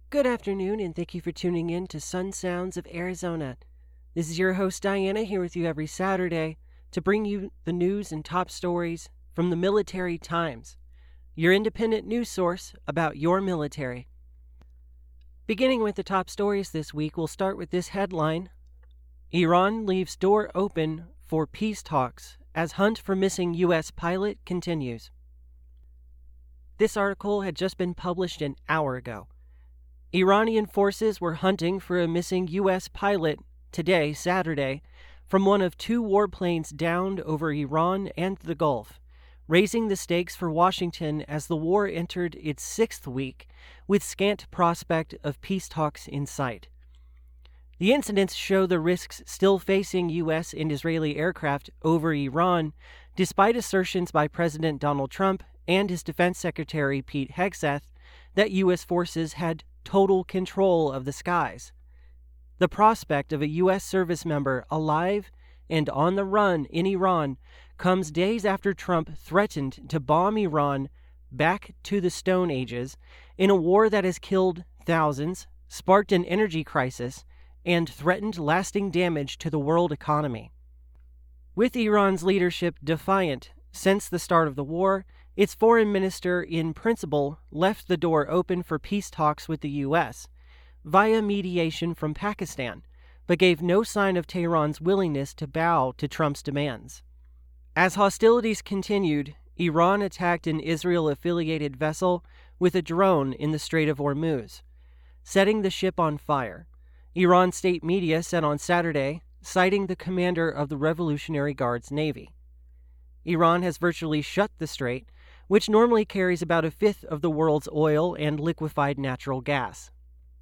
Good afternoon, and thank you for tuning in to Sun Sounds of Arizona. This is your host, Diana, here with you every Saturday to bring you the news and top stories from the Military Times, your independent news source about your military. Beginning with the top stories this week, we'll start with this headline: Iran leaves door open for peace talks as hunt for missing U.S. pilot continues. This article had just been published an hour ago. Iranian forces were hunting for a missing U.S. pilot today, Saturday, from one of two warplanes downed over Iran and the Gulf, raising the stakes for Washington as the war entered its sixth week, with scant prospect of peace talks in sight. The incidents show the risks still facing U.S. and Israeli aircraft over Iran, despite assertions by President Donald Trump and his Defense Secretary Pete Hegseth that U.S. forces had total control of the skies. The prospect of a U.S. service member alive and on the run in Iran comes days after Trump threatened to bomb Iran back to the Stone Ages in a war that has killed thousands, sparked an energy crisis, and threatened lasting damage to the world economy. With Iran's leadership defiant since the start of the war, its foreign minister, in principle, left the door open for peace talks with the U.S. via mediation from Pakistan, but gave no sign of Tehran's willingness to bow to Trump's demands. As hostilities continued, Iran attacked an Israel-affiliated vessel with a drone in the Strait of Hormuz, setting the ship on fire. Iran state media said on Saturday, citing the commander of the Revolutionary Guards Navy. Iran has virtually shut the strait, which normally carries about a fifth of the world's oil and liquefied natural gas.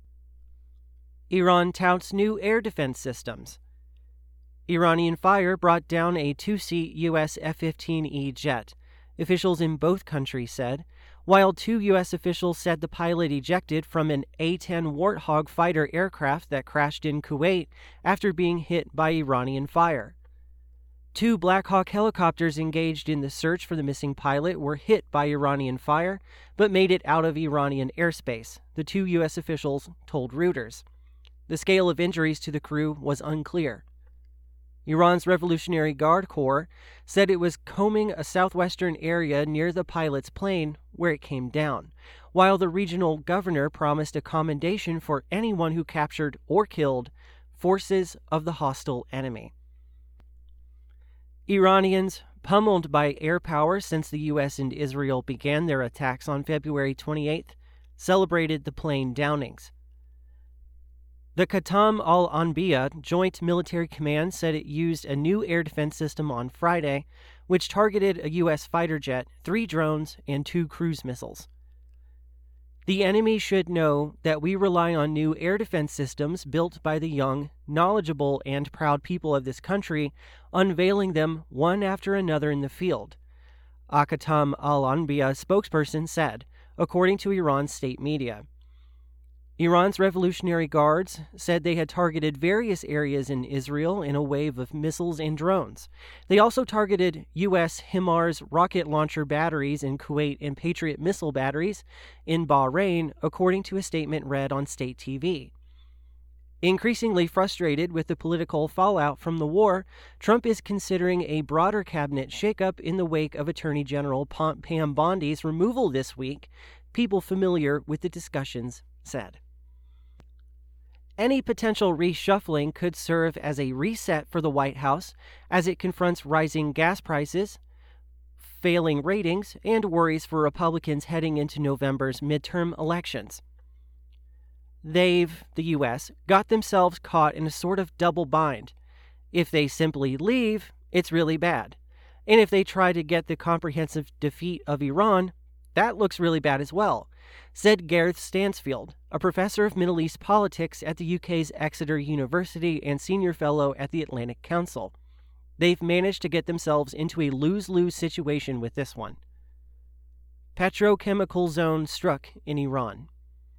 Iran touts new air defense systems. Iranian fire brought down a two-seat U.S. F-15E jet, officials in both countries said, while two U.S. officials said the pilot ejected from an A-10 Warthog fighter aircraft that crashed in Kuwait after being hit by Iranian fire. Two Black Hawk helicopters engaged in the search for the missing pilot were hit by Iranian fire, but made it out of Iranian airspace, the two U.S. officials told Reuters. The scale of injuries to the crew was unclear. Iran's Revolutionary Guard Corps said it was combing a southwestern area near the pilot's plane where it came down, while the regional governor promised a commendation for anyone who captured or killed forces of the hostile enemy. Iranians, pummeled by air power since the U.S. and Israel began their attacks on February 28th, celebrated the plane downings. The Qatam al-Anbiya Joint Military Command said it used a new air defense system on Friday, which targeted a U.S. fighter jet, 3 drones, and 2 cruise missiles. The enemy should know that we rely on new air defense systems built by the young, knowledgeable, and proud people of this country, unveiling them one after another in the field, a Qatam al-Anbiya spokesperson said, according to Iran's state media. Iran's Revolutionary Guards said they had targeted various areas in Israel in a wave of missiles and drones. They also targeted U.S. HIMARS rocket launcher batteries in Kuwait and Patriot missile batteries in Bahrain, according to a statement read on state TV. Increasingly frustrated with the political fallout from the war, Trump is considering a broader cabinet shakeup in the wake of Attorney General Pam Bondi's removal this week, people familiar with the discussions said. Any potential reshuffling could serve as a reset for the White House as it confronts rising gas prices, failing ratings, and worries for Republicans heading into November's midterm elections. The U.S., got themselves caught in a sort of double bind. If they simply leave, it's really bad. And if they try to get the comprehensive defeat of Iran, that looks really bad as well, said Gareth Stansfield, a professor of Middle East politics at the UK's Exeter University and senior fellow at the Atlantic Council. They've managed to get themselves into a lose-lose situation with this one. Petrochemical zone struck in Iran.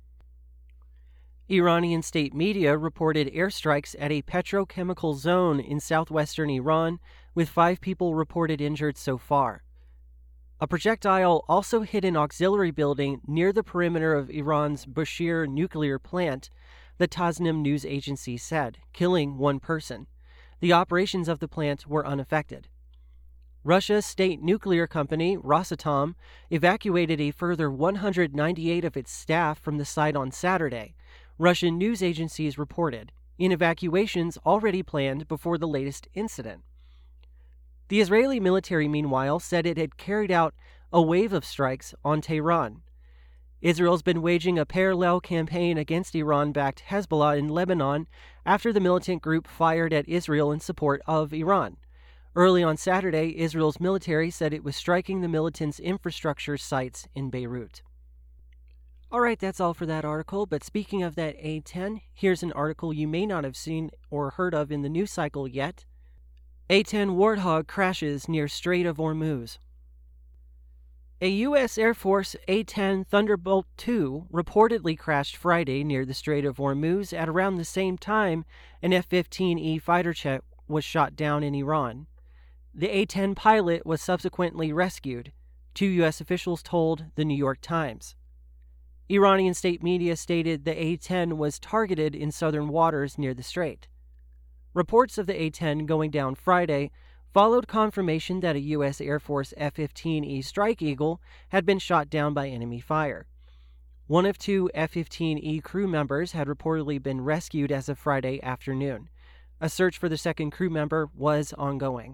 Iranian state media reported airstrikes at a petrochemical zone in southwestern Iran, with 5 people reported injured so far. A projectile also hit an auxiliary building near the perimeter of Iran's Bushehr nuclear plant, the Tasnim news agency said, killing one person. The operations of the plant were unaffected. Russia's state nuclear company, Rosatom, evacuated a further 198 of its staff from the site on Saturday, Russian news agencies reported, in evacuations already planned before the latest incident. The Israeli military, meanwhile, said it had carried out a wave of strikes on Tehran. Israel's been waging a parallel campaign against Iran-backed Hezbollah in Lebanon after the militant group fired at Israel in support of Iran. Early on Saturday, Israel's military said it was striking the militants' infrastructure sites in Beirut. All right, that's all for that article, but speaking of that A-10, here's an article you may not have seen or heard of in the news cycle yet. A-10 Warthog crashes near Strait of Hormuz. A U.S. Air Force A-10 Thunderbolt II reportedly crashed Friday near the Strait of Hormuz at around the same time an F-15E fighter jet was shot down in Iran. The A-10 pilot was subsequently rescued, two U.S. officials told the New York Times. Iranian state media stated the A-10 was targeted in southern waters near the strait. Reports of the A-10 going down Friday followed confirmation that a U.S. Air Force F-15E Strike Eagle had been shot down by enemy fire. One of two F-15E crew members had reportedly been rescued as of Friday afternoon. A search for the second crew member was ongoing.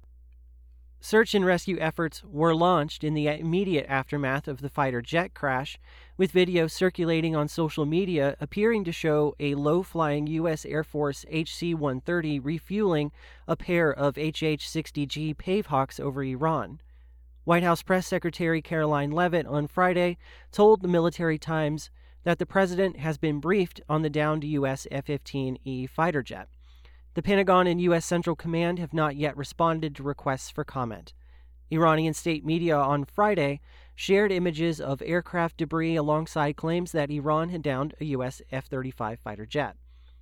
Search and rescue efforts were launched in the immediate aftermath of the fighter jet crash, with video circulating on social media appearing to show a low-flying U.S. Air Force HC-130 refueling a pair of HH-60G Pavehawks over Iran. White House Press Secretary Caroline Leavitt on Friday told the Military Times that the president has been briefed on the downed U.S. F-15E fighter jet. The Pentagon and U.S. Central Command have not yet responded to requests for comment. Iranian state media on Friday shared images of aircraft debris alongside claims that Iran had downed a U.S. F-35 fighter jet.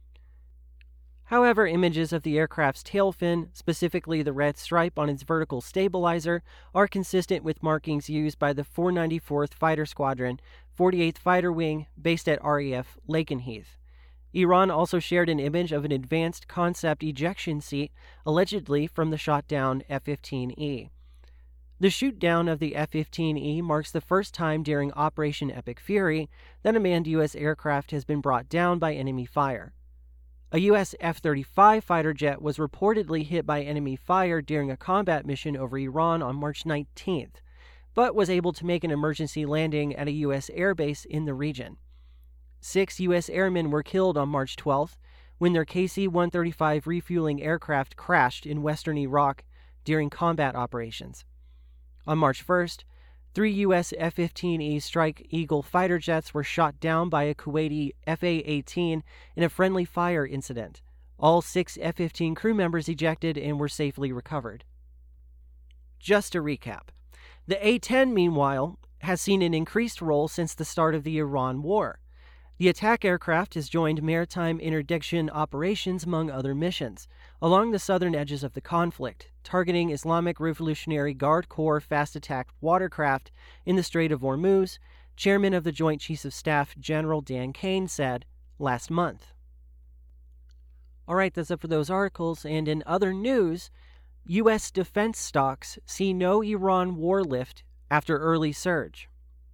However, images of the aircraft's tail fin, specifically the red stripe on its vertical stabilizer, are consistent with markings used by the 494th Fighter Squadron, 48th Fighter Wing, based at RAF Lakenheath. Iran also shared an image of an advanced concept ejection seat, allegedly from the shot-down F-15E. The shoot-down of the F-15E marks the first time during Operation Epic Fury that a manned U.S. aircraft has been brought down by enemy fire. A U.S. F-35 fighter jet was reportedly hit by enemy fire during a combat mission over Iran on March 19th, but was able to make an emergency landing at a U.S. airbase in the region. 6 U.S. airmen were killed on March 12th when their KC-135 refueling aircraft crashed in western Iraq during combat operations. On March 1st, 3 U.S. F-15E Strike Eagle fighter jets were shot down by a Kuwaiti FA-18 in a friendly fire incident. All 6 F-15 crew members ejected and were safely recovered. Just to recap, the A-10, meanwhile, has seen an increased role since the start of the Iran war. The attack aircraft has joined maritime interdiction operations among other missions, along the southern edges of the conflict, targeting Islamic Revolutionary Guard Corps fast-attack watercraft in the Strait of Hormuz, Chairman of the Joint Chiefs of Staff General Dan Kane said last month. All right, that's it for those articles. And in other news, U.S. defense stocks see no Iran war lift after early surge.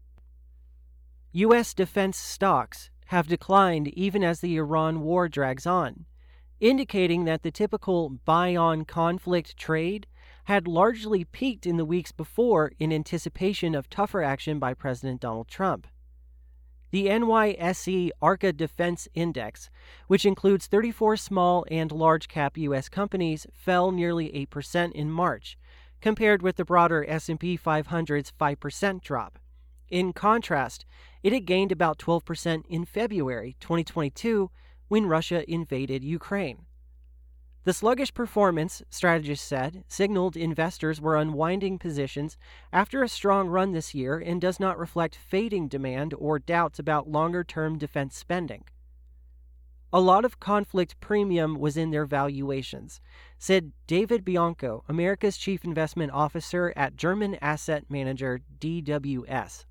U.S. defense stocks have declined even as the Iran war drags on, indicating that the typical buy-on-conflict trade had largely peaked in the weeks before in anticipation of tougher action by President Donald Trump. The NYSE ARCA Defense Index, which includes 34 small and large-cap U.S. companies, fell nearly 8% in March, compared with the broader S&P 500's 5% drop. In contrast, it had gained about 12% in February 2022 when Russia invaded Ukraine. The sluggish performance, strategists said, signaled investors were unwinding positions after a strong run this year and does not reflect fading demand or doubts about longer-term defense spending. A lot of conflict premium was in their valuations, said David Bianco, America's chief investment officer at German asset manager DWS.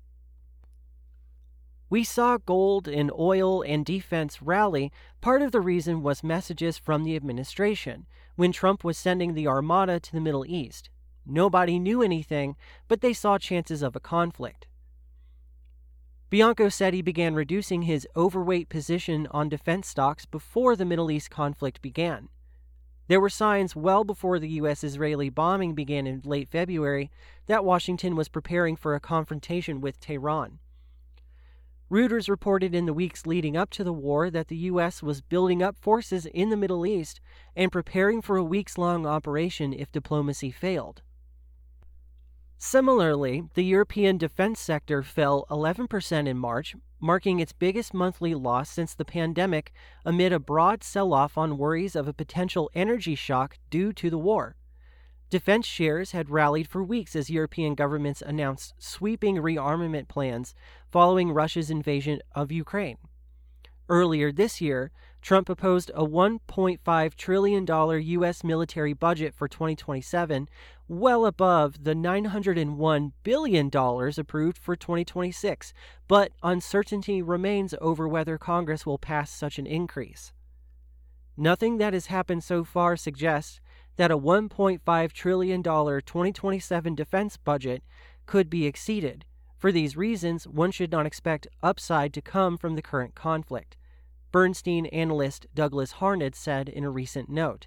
We saw gold and oil and defense rally. Part of the reason was messages from the administration when Trump was sending the Armada to the Middle East. Nobody knew anything, but they saw chances of a conflict. Bianco said he began reducing his overweight position on defense stocks before the Middle East conflict began. There were signs well before the U.S.-Israeli bombing began in late February that Washington was preparing for a confrontation with Tehran. Reuters reported in the weeks leading up to the war that the U.S. was building up forces in the Middle East and preparing for a weeks-long operation if diplomacy failed. Similarly, the European defense sector fell 11% in March, marking its biggest monthly loss since the pandemic amid a broad sell-off on worries of a potential energy shock due to the war. Defense shares had rallied for weeks as European governments announced sweeping rearmament plans following Russia's invasion of Ukraine. Earlier this year, Trump proposed a $1.5 trillion U.S. military budget for 2027, well above the $901 billion approved for 2026, but uncertainty remains over whether Congress will pass such an increase. Nothing that has happened so far suggests that a $1.5 trillion 2027 defense budget could be exceeded. For these reasons, one should not expect upside to come from the current conflict, Bernstein analyst Douglas Harned said in a recent note.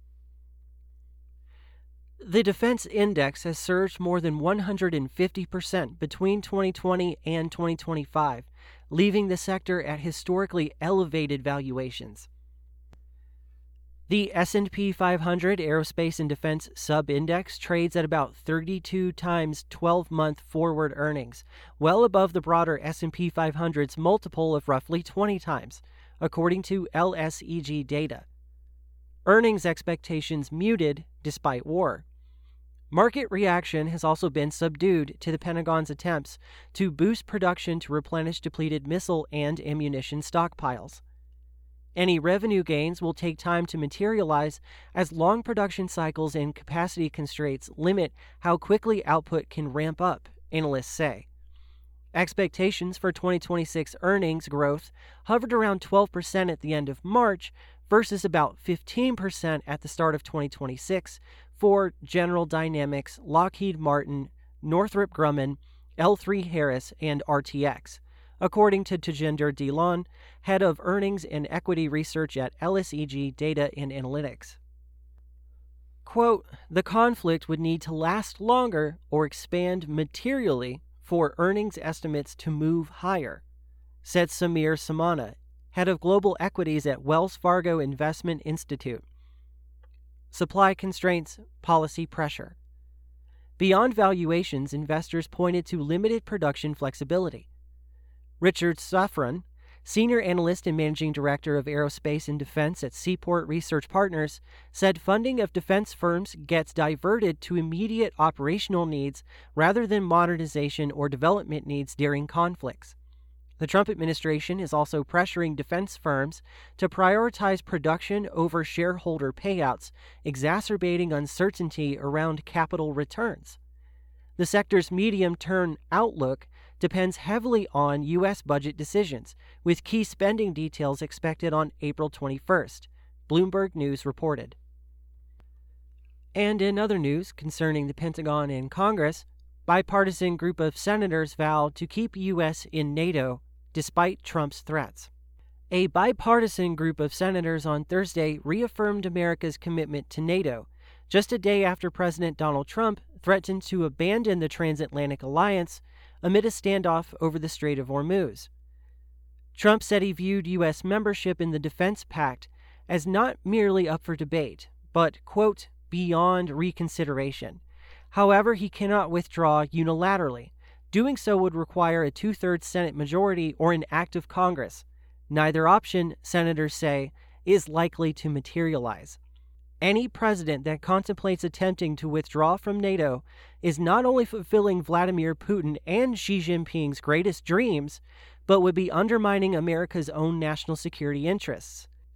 The defense index has surged more than 150% between 2020 and 2025, leaving the sector at historically elevated valuations. The S&P 500 Aerospace and Defense Sub-Index trades at about 32 times 12-month forward earnings, well above the broader S&P 500's multiple of roughly 20 times, according to LSEG data. Earnings expectations muted despite war. Market reaction has also been subdued to the Pentagon's attempts to boost production to replenish depleted missile and ammunition stockpiles. Any revenue gains will take time to materialize as long production cycles and capacity constraints limit how quickly output can ramp up, analysts say. Expectations for 2026 earnings growth hovered around 12% at the end of March versus about 15% at the start of 2026 for General Dynamics, Lockheed Martin, Northrop Grumman, L3 Harris, and RTX, according to Tejinder Dhillon, head of earnings and equity research at LSEG Data and Analytics. Quote, the conflict would need to last longer or expand materially for earnings estimates to move higher, said Samir Samana, head of global equities at Wells Fargo Investment Institute. Supply constraints, policy pressure. Beyond valuations, investors pointed to limited production flexibility. Richard Safran, senior analyst and managing director of aerospace and defense at Seaport Research Partners, said funding of defense firms gets diverted to immediate operational needs rather than modernization or development needs during conflicts. The Trump administration is also pressuring defense firms to prioritize production over shareholder payouts, exacerbating uncertainty around capital returns. The sector's medium-term outlook depends heavily on U.S. budget decisions, with key spending details expected on April 21st, Bloomberg News reported. And in other news concerning the Pentagon and Congress, bipartisan group of senators vowed to keep U.S. in NATO despite Trump's threats. A bipartisan group of senators on Thursday reaffirmed America's commitment to NATO, just a day after President Donald Trump threatened to abandon the transatlantic alliance amid a standoff over the Strait of Hormuz. Trump said he viewed U.S. membership in the Defense Pact as not merely up for debate, but, quote, beyond reconsideration. However, he cannot withdraw unilaterally. Doing so would require a two-thirds Senate majority or an act of Congress. Neither option, senators say, is likely to materialize. Any president that contemplates attempting to withdraw from NATO is not only fulfilling Vladimir Putin and Xi Jinping's greatest dreams, but would be undermining America's own national security interests.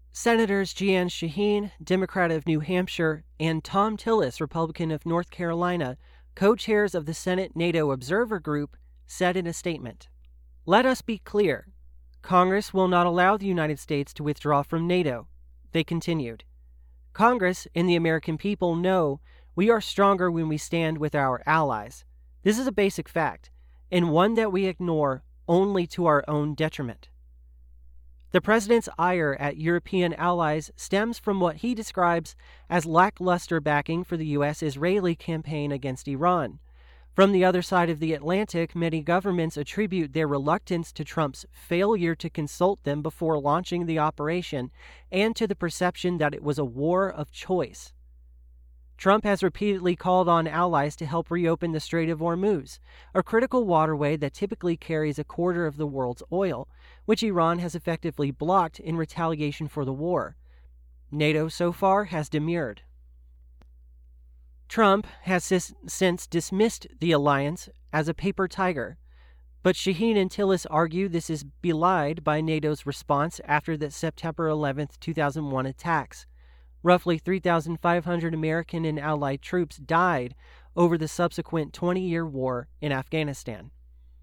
Senators Jeanne Shaheen, Democrat of New Hampshire, and Thom Tillis, Republican of North Carolina, co-chairs of the Senate NATO Observer Group, said in a statement, "Let us be clear. Congress will not allow the United States to withdraw from NATO." They continued, "Congress and the American people know we are stronger when we stand with our allies. This is a basic fact, and one that we ignore only to our own detriment." The president's ire at European allies stems from what he describes as lackluster backing for the U.S.-Israeli campaign against Iran. From the other side of the Atlantic, many governments attribute their reluctance to Trump's failure to consult them before launching the operation and to the perception that it was a war of choice. Trump has repeatedly called on allies to help reopen the Strait of Hormuz, a critical waterway that typically carries a quarter of the world's oil, which Iran has effectively blocked in retaliation for the war. NATO so far has demurred. Trump has since dismissed the alliance as a paper tiger, but Shaheen and Tillis argue this is belied by NATO's response after the September 11, 2001 attacks. Roughly 3,500 American and Allied troops died over the subsequent 20-year war in Afghanistan.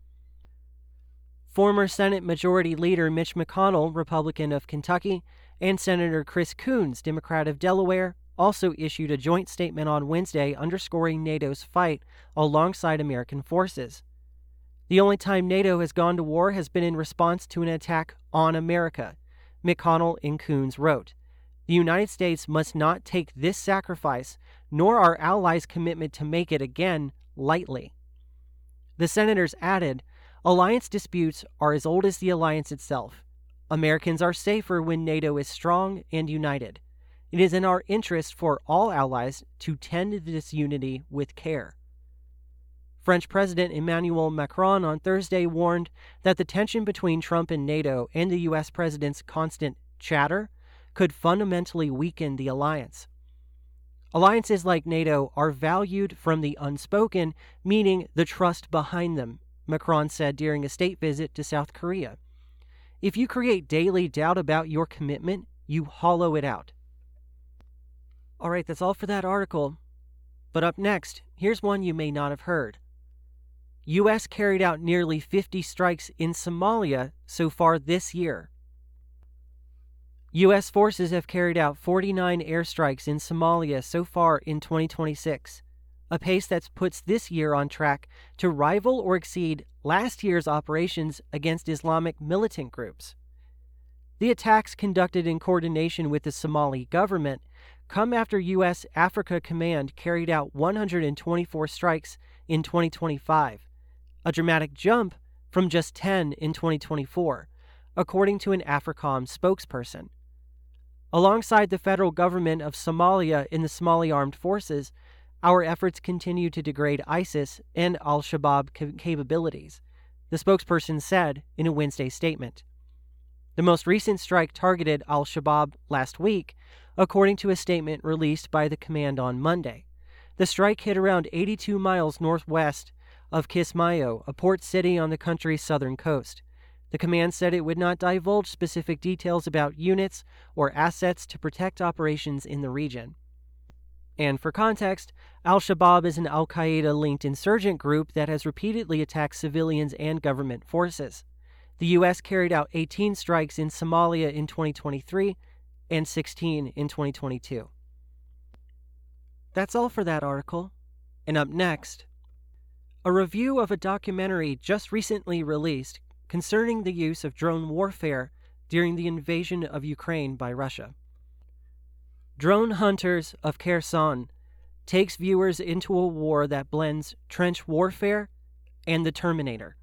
Former Senate Majority Leader Mitch McConnell, Republican of Kentucky, and Senator Chris Coons, Democrat of Delaware, also issued a joint statement on Wednesday underscoring NATO's fight alongside American forces. "The only time NATO has gone to war has been in response to an attack on America," McConnell and Coons wrote. "The United States must not take this sacrifice, nor our allies' commitment to make it again, lightly." The senators added, "Alliance disputes are as old as the alliance itself. Americans are safer when NATO is strong and united. It is in our interest for all allies to tend this unity with care." French President Emmanuel Macron on Thursday warned that the tension between Trump and NATO and the U.S. president's constant chatter could fundamentally weaken the alliance. "Alliances like NATO are valued from the unspoken, meaning the trust behind them," Macron said during a state visit to South Korea. "If you create daily doubt about your commitment, you hollow it out." All right, that's all for that article. But up next, here's one you may not have heard. U.S. carried out nearly 50 strikes in Somalia so far this year. U.S. forces have carried out 49 airstrikes in Somalia so far in 2026, a pace that puts this year on track to rival or exceed last year's operations against Islamic militant groups. The attacks, conducted in coordination with the Somali government, come after U.S. Africa Command carried out 124 strikes in 2025, a dramatic jump from just 10 in 2024, according to an AFRICOM spokesperson. Alongside the federal government of Somalia and the Somali armed forces, our efforts continue to degrade ISIS and al-Shabaab capabilities, the spokesperson said in a Wednesday statement. The most recent strike targeted al-Shabaab last week, according to a statement released by the command on Monday. The strike hit around 82 miles northwest of Kismayo, a port city on the country's southern coast. The command said it would not divulge specific details about units or assets to protect operations in the region. And for context, al-Shabaab is an al-Qaeda-linked insurgent group that has repeatedly attacked civilians and government forces. The U.S. carried out 18 strikes in Somalia in 2023 and 16 in 2022. That's all for that article. And up next, a review of a documentary just recently released concerning the use of drone warfare during the invasion of Ukraine by Russia. Drone Hunters of Kherson takes viewers into a war that blends trench warfare and the Terminator.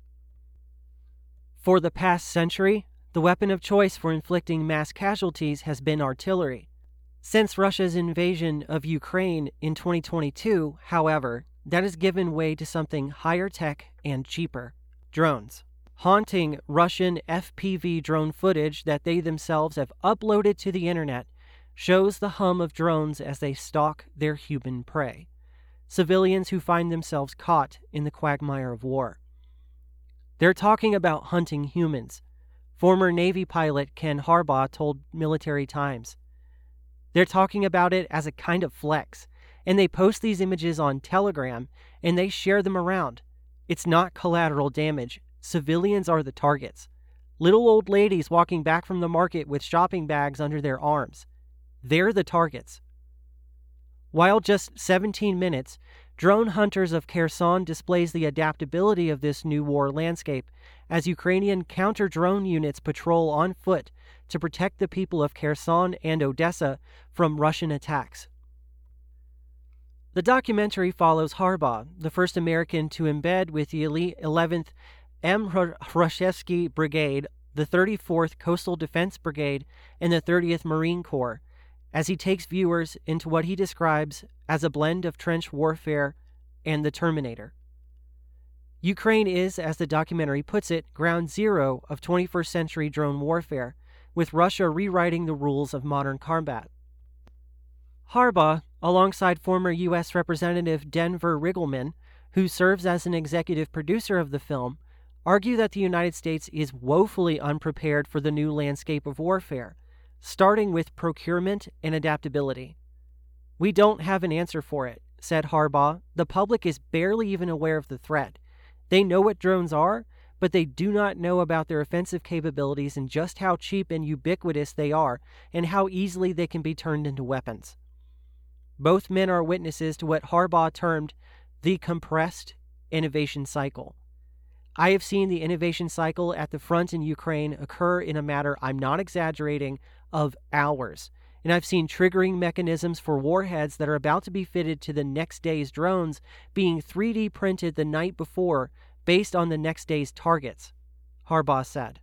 For the past century, the weapon of choice for inflicting mass casualties has been artillery. Since Russia's invasion of Ukraine in 2022, however, that has given way to something higher tech and cheaper: drones. Haunting Russian FPV drone footage that they themselves have uploaded to the internet shows the hum of drones as they stalk their human prey, civilians who find themselves caught in the quagmire of war. They're talking about hunting humans, Former Navy pilot Ken Harbaugh told Military Times. They're talking about it as a kind of flex, and they post these images on Telegram, and they share them around. It's not collateral damage. Civilians are the targets. Little old ladies walking back from the market with shopping bags under their arms. They're the targets. While just 17 minutes, Drone Hunters of Kherson displays the adaptability of this new war landscape as Ukrainian counter-drone units patrol on foot to protect the people of Kherson and Odessa from Russian attacks. The documentary follows Harbaugh, the first American to embed with the elite 11th M. Hrushevsky Brigade, the 34th Coastal Defense Brigade, and the 30th Marine Corps, as he takes viewers into what he describes as a blend of trench warfare and the Terminator. Ukraine is, as the documentary puts it, ground zero of 21st century drone warfare, with Russia rewriting the rules of modern combat. Harbaugh, alongside former U.S. Representative Denver Riggleman, who serves as an executive producer of the film, argue that the United States is woefully unprepared for the new landscape of warfare, starting with procurement and adaptability. "We don't have an answer for it," said Harbaugh. "The public is barely even aware of the threat. They know what drones are, but they do not know about their offensive capabilities and just how cheap and ubiquitous they are and how easily they can be turned into weapons." Both men are witnesses to what Harbaugh termed the compressed innovation cycle. "I have seen the innovation cycle at the front in Ukraine occur in a matter, I'm not exaggerating, of hours. And I've seen triggering mechanisms for warheads that are about to be fitted to the next day's drones being 3D printed the night before based on the next day's targets," Harbaugh said.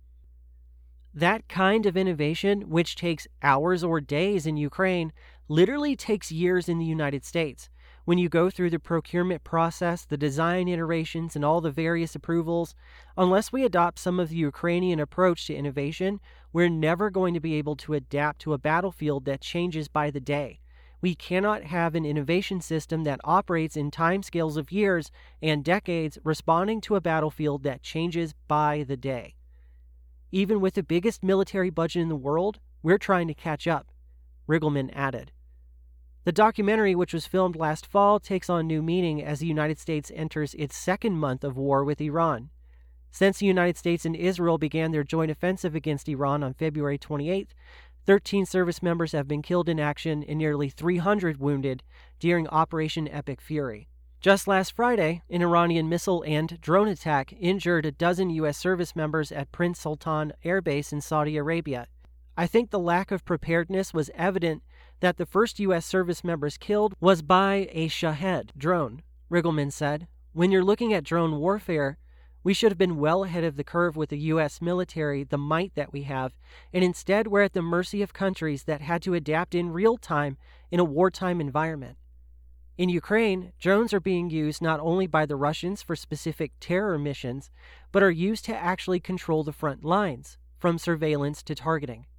That kind of innovation, which takes hours or days in Ukraine, literally takes years in the United States. When you go through the procurement process, the design iterations, and all the various approvals, unless we adopt some of the Ukrainian approach to innovation, we're never going to be able to adapt to a battlefield that changes by the day. We cannot have an innovation system that operates in timescales of years and decades, responding to a battlefield that changes by the day. Even with the biggest military budget in the world, we're trying to catch up, Riggleman added. The documentary, which was filmed last fall, takes on new meaning as the United States enters its second month of war with Iran. Since the United States and Israel began their joint offensive against Iran on February 28th, 13 service members have been killed in action and nearly 300 wounded during Operation Epic Fury. Just last Friday, an Iranian missile and drone attack injured a dozen U.S. service members at Prince Sultan Air Base in Saudi Arabia. "I think the lack of preparedness was evident that the first U.S. service members killed was by a Shahed drone," Riggleman said. "When you're looking at drone warfare, we should have been well ahead of the curve with the U.S. military, the might that we have, and instead we're at the mercy of countries that had to adapt in real time in a wartime environment." In Ukraine, drones are being used not only by the Russians for specific terror missions, but are used to actually control the front lines, from surveillance to targeting.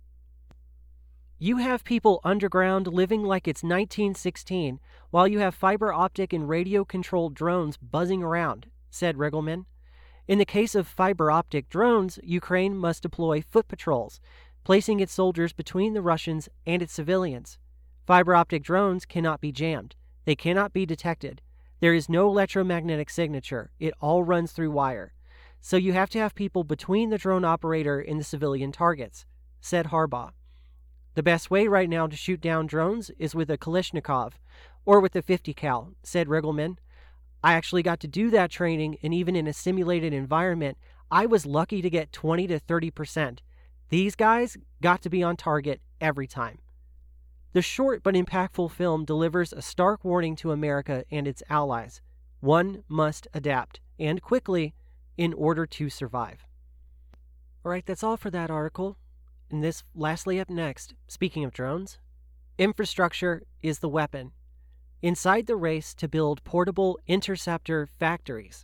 "You have people underground living like it's 1916, while you have fiber optic and radio-controlled drones buzzing around," said Riggleman. In the case of fiber optic drones, Ukraine must deploy foot patrols, placing its soldiers between the Russians and its civilians. Fiber optic drones cannot be jammed. They cannot be detected. There is no electromagnetic signature. It all runs through wire. So you have to have people between the drone operator and the civilian targets, said Harbaugh. "The best way right now to shoot down drones is with a Kalashnikov or with a 50 cal, said Riggleman. "I actually got to do that training, and even in a simulated environment, I was lucky to get 20 to 30%. These guys got to be on target every time." The short but impactful film delivers a stark warning to America and its allies. One must adapt, and quickly, in order to survive. All right, that's all for that article. And this, lastly up next, speaking of drones, infrastructure is the weapon. Inside the race to build portable interceptor factories.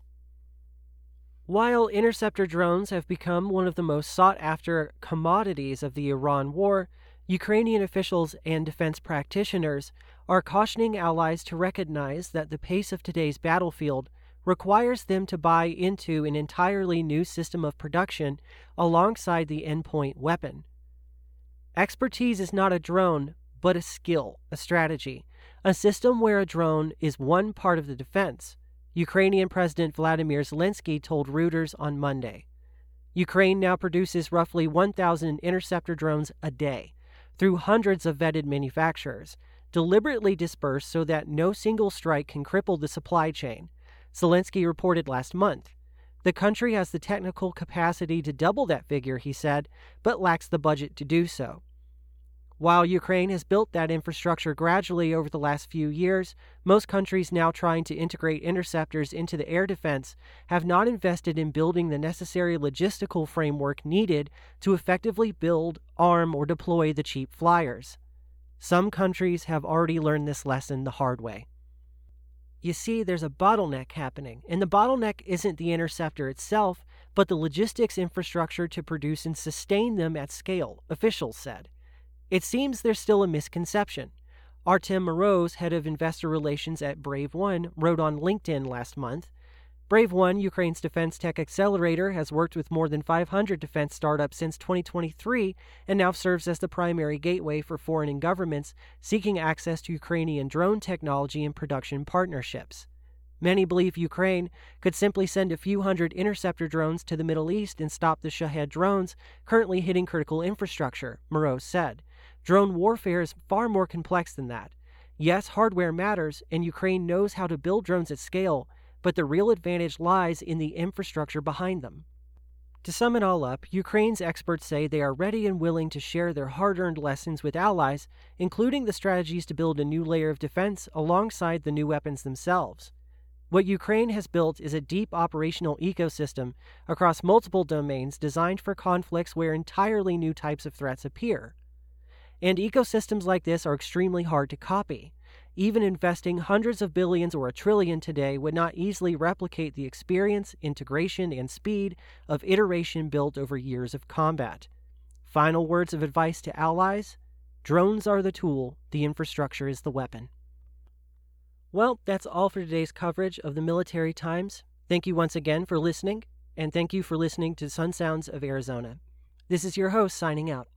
While interceptor drones have become one of the most sought-after commodities of the Iran war, Ukrainian officials and defense practitioners are cautioning allies to recognize that the pace of today's battlefield requires them to buy into an entirely new system of production alongside the endpoint weapon. Expertise is not a drone, but a skill, a strategy, a system where a drone is one part of the defense, Ukrainian President Vladimir Zelensky told Reuters on Monday. Ukraine now produces roughly 1,000 interceptor drones a day through hundreds of vetted manufacturers, deliberately dispersed so that no single strike can cripple the supply chain, Zelensky reported last month. The country has the technical capacity to double that figure, he said, but lacks the budget to do so. While Ukraine has built that infrastructure gradually over the last few years, most countries now trying to integrate interceptors into the air defense have not invested in building the necessary logistical framework needed to effectively build, arm, or deploy the cheap flyers. Some countries have already learned this lesson the hard way. You see, there's a bottleneck happening, and the bottleneck isn't the interceptor itself, but the logistics infrastructure to produce and sustain them at scale, officials said. It seems there's still a misconception. Artem Moroz, head of investor relations at Brave One, wrote on LinkedIn last month, Brave One, Ukraine's defense tech accelerator, has worked with more than 500 defense startups since 2023 and now serves as the primary gateway for foreign governments seeking access to Ukrainian drone technology and production partnerships. Many believe Ukraine could simply send a few hundred interceptor drones to the Middle East and stop the Shahed drones currently hitting critical infrastructure, Moroz said. Drone warfare is far more complex than that. Yes, hardware matters, and Ukraine knows how to build drones at scale, but the real advantage lies in the infrastructure behind them. To sum it all up, Ukraine's experts say they are ready and willing to share their hard-earned lessons with allies, including the strategies to build a new layer of defense alongside the new weapons themselves. What Ukraine has built is a deep operational ecosystem across multiple domains designed for conflicts where entirely new types of threats appear. And ecosystems like this are extremely hard to copy. Even investing hundreds of billions or $1 trillion today would not easily replicate the experience, integration, and speed of iteration built over years of combat. Final words of advice to allies? Drones are the tool, the infrastructure is the weapon. Well, that's all for today's coverage of the Military Times. Thank you once again for listening, and thank you for listening to Sun Sounds of Arizona. This is your host signing out.